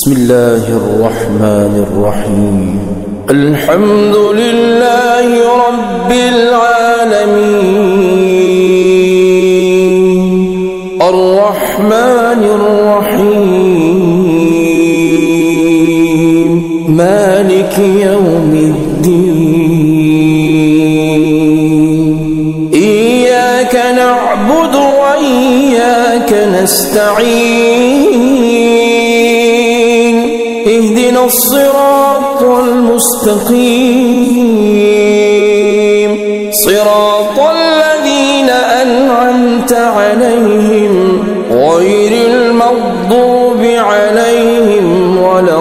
بسم الله الرحمن الرحيم الحمد لله رب العالمين الرحمن الرحيم مالك يوم الدين إياك نعبد وإياك نستعين اهدنا الصراط المستقيم صراط الذين أنعمت عليهم غير المغضوب عليهم ولا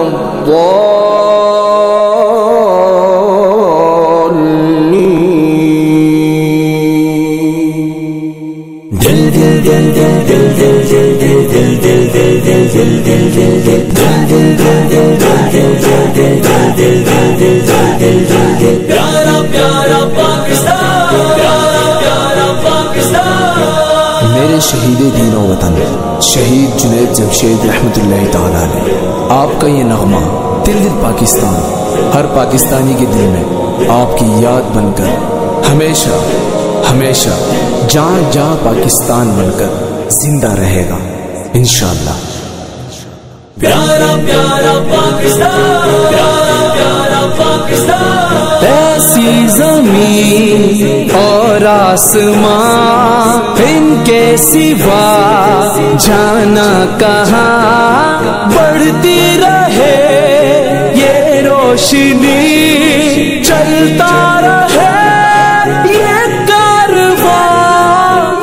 میرے شہید دین و وطن شہید جنید جمشید رحمت اللہ تعالی علیہ، آپ کا یہ نغمہ دل دل پاکستان ہر پاکستانی کے دل میں آپ کی یاد بن کر ہمیشہ ہمیشہ جہاں جہاں پاکستان بن کر زندہ رہے گا انشاءاللہ۔ پیارا پیارا پاکستان، پیارا پیارا پاکستان، ایسی زمین اور آسمان ان کے سوا جانا کہاں، بڑھتی رہے یہ روشنی، چلتا رہے یہ کارواں،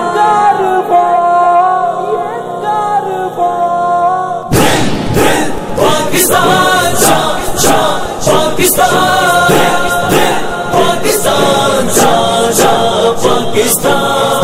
پاکستان شان شان پاکستان، پاکستان شان شان پاکستان،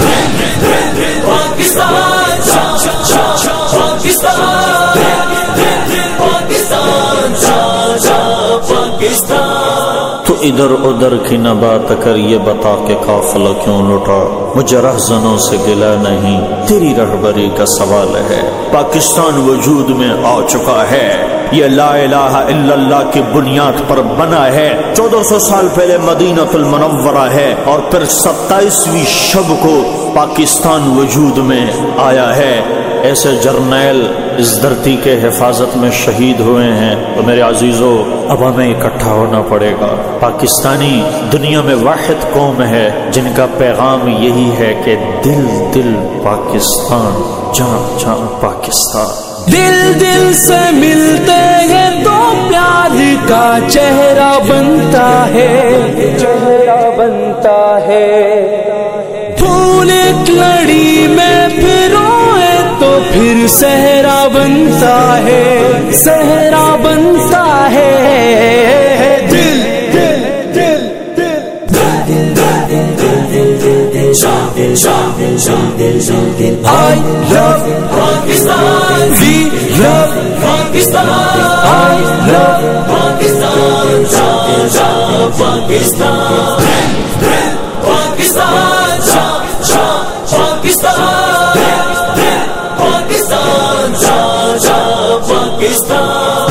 پاکستان شان شان پاکستان، پاکستان شان شان پاکستان۔ تو ادھر ادھر کی نہ بات کر، یہ بتا کہ قافلہ کیوں لٹا، مجھے رہزنوں سے گلا نہیں، تیری رہبری کا سوال ہے۔ پاکستان وجود میں آ چکا ہے، یہ لا الہ الا اللہ کی بنیاد پر بنا ہے، 1400 سال پہلے مدینہ المنورہ ہے، اور پھر 27ویں شب کو پاکستان وجود میں آیا ہے۔ ایسے جرنیل اس دھرتی کے حفاظت میں شہید ہوئے ہیں، تو میرے عزیزو اب ہمیں اکٹھا ہونا پڑے گا۔ پاکستانی دنیا میں واحد قوم ہے جن کا پیغام یہی ہے کہ دل دل پاکستان، جان جان پاکستان۔ دل دل سے ملتے ہیں تو پیار کا چہرہ بنتا ہے، چہرہ بنتا ہے۔ پھول ایک لڑی میں پھروئے تو پھر صحرا بنتا ہے، صحرا بنتا ہے۔ دل دل دل I love Pakistan, we love Pakistan, I love Pakistan, شان شان پاکستان، پاکستان شان شان پاکستان، پاکستان شان شان پاکستان،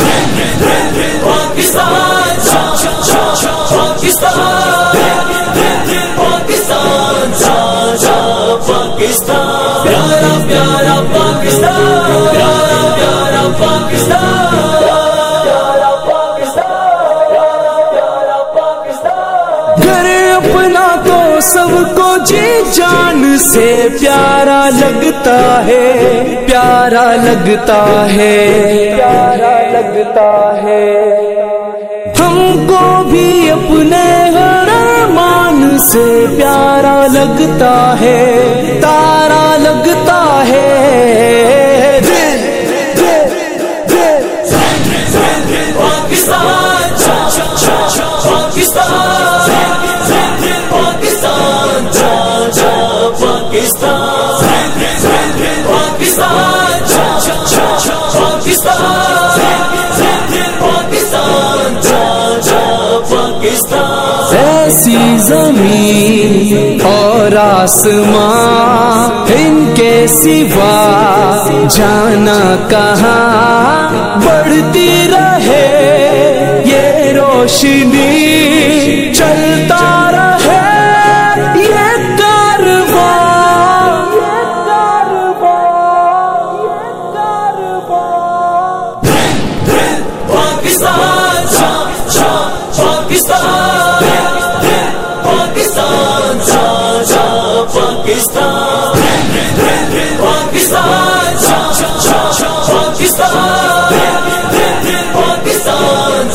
پاکستان شان شان پاکستان، پاکستان شان شان پاکستان۔ پیارا پیارا پاکستان، پیارا پیارا پاکستان، پیارا پاکستان، پیارا پاکستان۔ گھر اپنا تو سب کو جی جان سے پیارا لگتا ہے، پیارا لگتا ہے، پیارا لگتا ہے۔ ہم کو بھی اپنے ہر ارمان سے پیارا لگتا ہے، تارا لگتا ہے۔ دل دل دل پاکستان شان شان پاکستان، پاکستان شان شان پاکستان، پاکستان شان شان پاکستان، پاکستان شان شان پاکستان۔ ایسی زمین اور آسمان ان کے سوا جانا کہاں، بڑھتی رہے یہ روشنی، چلتا رہے یہ کارواں، پاکستان پاکستان پاکستان پاکستان پاکستان پاکستان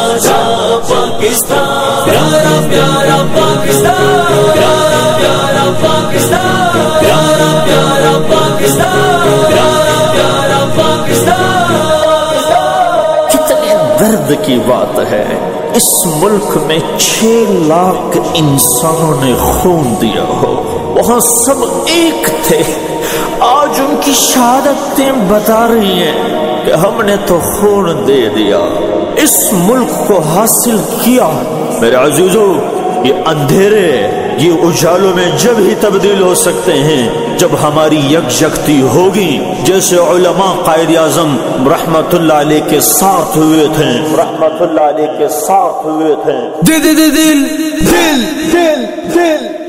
پاکستان پیارا پیارا پاکستان، پیارا پیارا پاکستان، پیارا پیارا پاکستان، پیارا پیارا پاکستان۔ کتنے درد کی بات ہے، اس ملک میں 6 لاکھ انسانوں نے خون دیا ہو، وہاں سب ایک تھے، آج ان کی شہادتیں بتا رہی ہیں کہ ہم نے تو خون دے دیا، اس ملک کو حاصل کیا۔ میرے عزیزو، یہ اندھیرے یہ اجالوں میں جب ہی تبدیل ہو سکتے ہیں جب ہماری یکجہتی ہوگی، جیسے علماء قائد اعظم رحمت اللہ علیہ کے ساتھ ہوئے تھے، رحمت اللہ علیہ کے ساتھ ہوئے تھے۔ دل دل دل دل دل دل